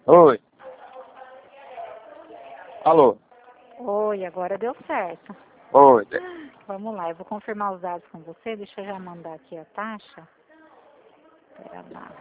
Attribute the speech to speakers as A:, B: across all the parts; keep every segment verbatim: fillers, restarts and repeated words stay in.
A: Oi. Alô.
B: Oi, agora deu certo.
A: Oi.
B: Vamos lá, eu vou confirmar os dados com você. Deixa eu já mandar aqui a taxa. Pera lá.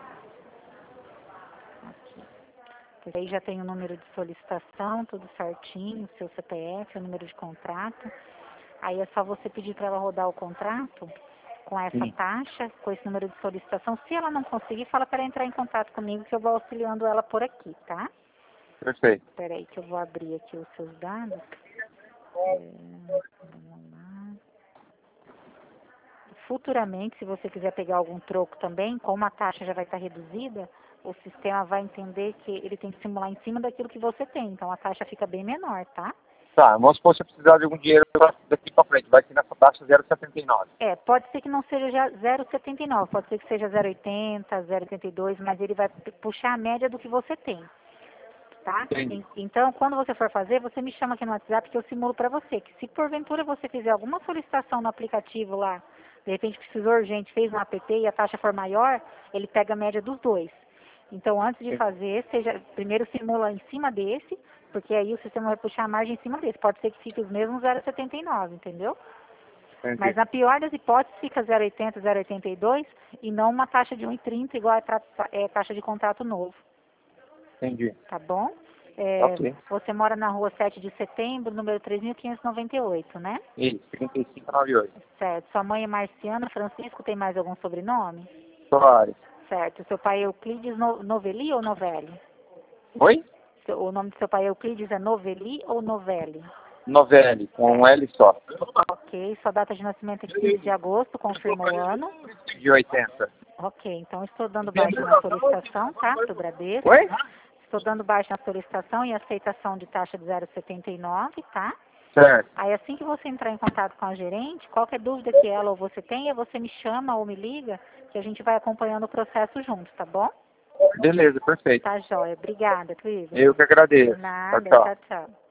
B: Aqui. Porque aí já tem o número de solicitação, tudo certinho, seu C P F, o número de contrato. Aí é só você pedir para ela rodar o contrato com essa
A: Sim.
B: taxa, com esse número de solicitação. Se ela não conseguir, fala para ela entrar em contato comigo que eu vou auxiliando ela por aqui, tá?
A: Perfeito.
B: Espera aí que eu vou abrir aqui os seus dados. É, vamos lá. Futuramente, se você quiser pegar algum troco também, como a taxa já vai estar reduzida, o sistema vai entender que ele tem que simular em cima daquilo que você tem. Então a taxa fica bem menor, tá?
A: Tá, vamos supor que você precisar de algum dinheiro daqui pra frente. Vai ser nessa taxa zero vírgula setenta e nove.
B: É, pode ser que não seja já zero vírgula setenta e nove, pode ser que seja zero vírgula oitenta, zero vírgula oitenta e dois, mas ele vai puxar a média do que você tem, tá?
A: Entendi.
B: En- Então, quando você for fazer, você me chama aqui no WhatsApp que eu simulo para você, que se porventura você fizer alguma solicitação no aplicativo lá, de repente precisou urgente, fez um app e a taxa for maior, ele pega a média dos dois. Então, antes de fazer, seja, primeiro simula em cima desse, porque aí o sistema vai puxar a margem em cima desse. Pode ser que fique os mesmos zero vírgula setenta e nove, entendeu? Mas
A: Entendi.
B: na pior das hipóteses fica zero vírgula oitenta, zero vírgula oitenta e dois e não uma taxa de um vírgula trinta igual a tra- é, taxa de contrato novo,
A: Entendi.
B: tá bom?
A: Tá
B: É,
A: ok.
B: você mora na rua sete de setembro, número três mil quinhentos e noventa e oito, né?
A: Isso, trinta e cinco noventa e oito.
B: Certo. Sua mãe é Marciana Francisco, tem mais algum sobrenome?
A: Soares.
B: Certo. Seu pai é Euclides no, Novelli ou Novelli?
A: Oi?
B: Seu- o nome do seu pai Euclides é Novelli ou Novelli?
A: Novelli, com um L só.
B: Ok. Sua data de nascimento é quinze de agosto, confirma o ano.
A: De oitenta.
B: Ok. Então, estou dando baixa na solicitação, tá? Do Bradesco.
A: Oi?
B: Estou dando baixa na solicitação e aceitação de taxa de zero vírgula setenta e nove, tá?
A: Certo.
B: Aí assim que você entrar em contato com a gerente, qualquer dúvida que ela ou você tenha, você me chama ou me liga, que a gente vai acompanhando o processo junto, tá bom?
A: Beleza, perfeito.
B: Tá joia. Obrigada, Clívia.
A: Eu que agradeço. Tchau,
B: Nada,
A: tchau.
B: tchau, tchau.